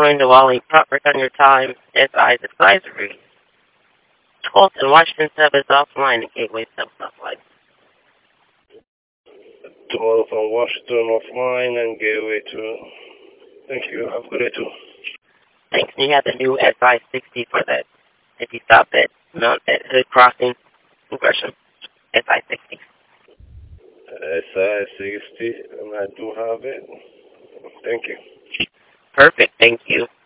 join the Walling Proper on your time SI's advisory. 12th and Washington service offline and gateway service offline. 12 on Washington offline and gateway to. Thank you. Have a good day too. Thanks. And you have the new SI-60 for that. If you stop at Mount at Hood Crossing in Gresham, SI-60. SI-60, and I do have it. Thank you. Perfect. Thank you.